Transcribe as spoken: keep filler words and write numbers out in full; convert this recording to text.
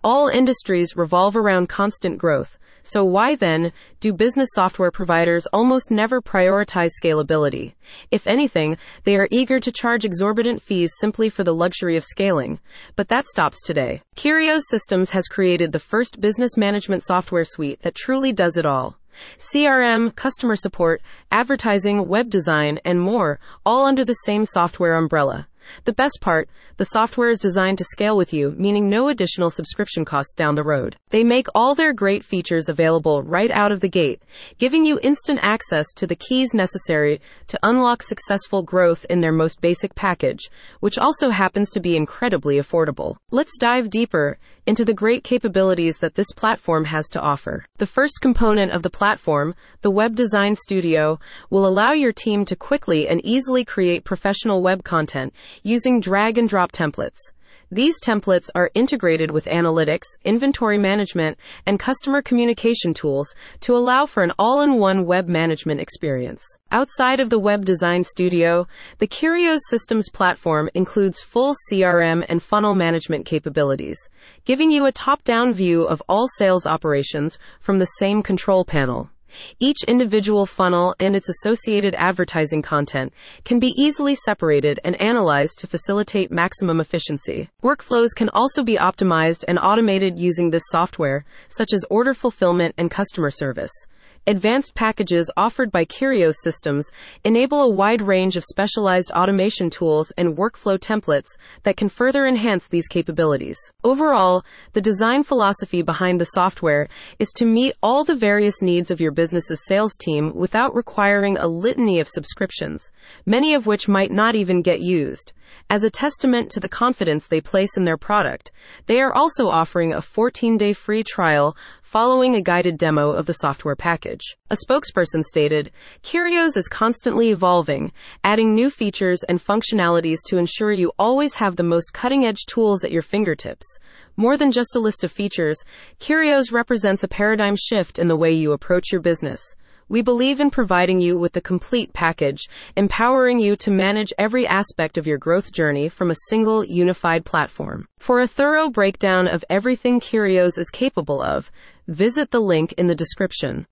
All industries revolve around constant growth. So why then do business software providers almost never prioritize scalability? If anything, they are eager to charge exorbitant fees simply for the luxury of scaling. But that stops today. Kyrios Systems has created the first business management software suite that truly does it all. C R M, customer support, advertising, web design, and more, all under the same software umbrella. The best part, the software is designed to scale with you, meaning no additional subscription costs down the road. They make all their great features available right out of the gate, giving you instant access to the keys necessary to unlock successful growth in their most basic package, which also happens to be incredibly affordable. Let's dive deeper into the great capabilities that this platform has to offer. The first component of the platform, the Web Design Studio, will allow your team to quickly and easily create professional web content using drag-and-drop templates. These templates are integrated with analytics, inventory management, and customer communication tools to allow for an all-in-one web management experience. Outside of the Web Design Studio, the Kyrios Systems platform includes full C R M and funnel management capabilities, giving you a top-down view of all sales operations from the same control panel. Each individual funnel and its associated advertising content can be easily separated and analyzed to facilitate maximum efficiency. Workflows can also be optimized and automated using this software, such as order fulfillment and customer service. Advanced packages offered by Kyrios Systems enable a wide range of specialized automation tools and workflow templates that can further enhance these capabilities. Overall, the design philosophy behind the software is to meet all the various needs of your business's sales team without requiring a litany of subscriptions, many of which might not even get used. As a testament to the confidence they place in their product, they are also offering a fourteen-day free trial following a guided demo of the software package. A spokesperson stated, "Kyrios is constantly evolving, adding new features and functionalities to ensure you always have the most cutting-edge tools at your fingertips. More than just a list of features, Kyrios represents a paradigm shift in the way you approach your business. We believe in providing you with the complete package, empowering you to manage every aspect of your growth journey from a single, unified platform." For a thorough breakdown of everything Kyrios is capable of, visit the link in the description.